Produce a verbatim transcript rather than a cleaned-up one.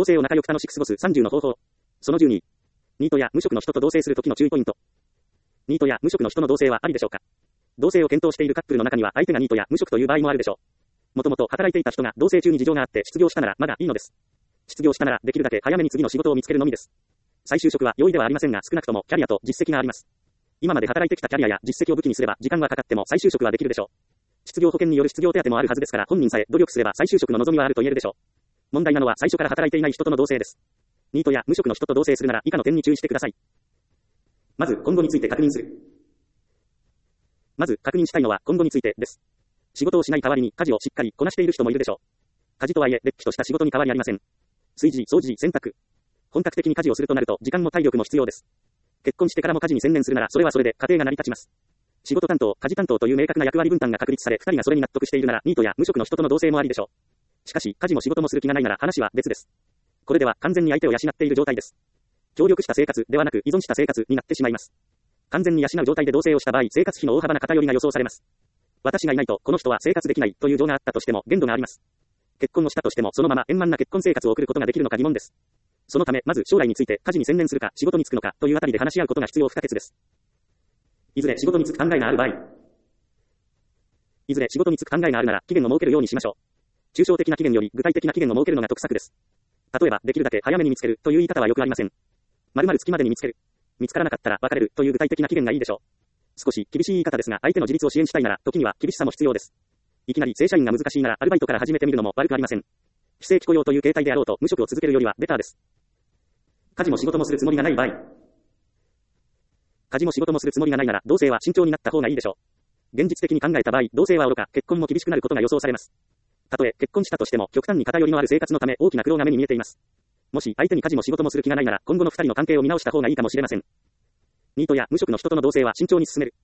同性を仲良く楽しく過ごすさんじゅうの方法。そのじゅうに。ニートや無職の人と同棲するときの注意ポイント。ニートや無職の人の同棲はありでしょうか。同棲を検討しているカップルの中には相手がニートや無職という場合もあるでしょう。もともと働いていた人が同棲中に事情があって失業したならまだいいのです。失業したならできるだけ早めに次の仕事を見つけるのみです。再就職は容易ではありませんが少なくともキャリアと実績があります。今まで働いてきたキャリアや実績を武器にすれば時間はかかっても再就職はできるでしょう。失業保険による失業手当もあるはずですから本人さえ努力すれば再就職の望みはあると言えるでしょう。問題なのは最初から働いていない人との同棲です。ニートや無職の人と同棲するなら以下の点に注意してください。まず今後について確認する。まず確認したいのは今後についてです。仕事をしない代わりに家事をしっかりこなしている人もいるでしょう。家事とはいえ、れっきとした仕事に変わりありません。炊事、掃除、洗濯。本格的に家事をするとなると時間も体力も必要です。結婚してからも家事に専念するならそれはそれで家庭が成り立ちます。仕事担当、家事担当という明確な役割分担が確立され、二人がそれに納得しているならニートや無職の人との同棲もありでしょう。しかし、家事も仕事もする気がないなら話は別です。これでは完全に相手を養っている状態です。協力した生活ではなく依存した生活になってしまいます。完全に養う状態で同棲をした場合、生活費の大幅な偏りが予想されます。私がいないとこの人は生活できないという情があったとしても限度があります。結婚をしたとしてもそのまま円満な結婚生活を送ることができるのか疑問です。そのため、まず将来について家事に専念するか仕事に就くのかというあたりで話し合うことが必要不可欠です。いずれ仕事に就く考えがある場合、いずれ仕事に就く考えがあるなら期限を設けるようにしましょう。抽象的な期限より具体的な期限を設けるのが得策です。例えば、できるだけ早めに見つけるという言い方はよくありません。〇〇月までに見つける。見つからなかったら別れるという具体的な期限がいいでしょう。少し厳しい言い方ですが、相手の自立を支援したいなら、時には厳しさも必要です。いきなり正社員が難しいなら、アルバイトから始めてみるのも悪くありません。非正規雇用という形態であろうと、無職を続けるよりはベターです。家事も仕事もするつもりがない場合。家事も仕事もするつもりがないなら、同棲は慎重になった方がいいでしょう。現実的に考えた場合、同棲は愚か、結婚も厳しくなることが予想されます。たとえ結婚したとしても、極端に偏りのある生活のため大きな苦労が目に見えています。もし相手に家事も仕事もする気がないなら、今後の二人の関係を見直した方がいいかもしれません。ニートや無職の人との同棲は慎重に進める。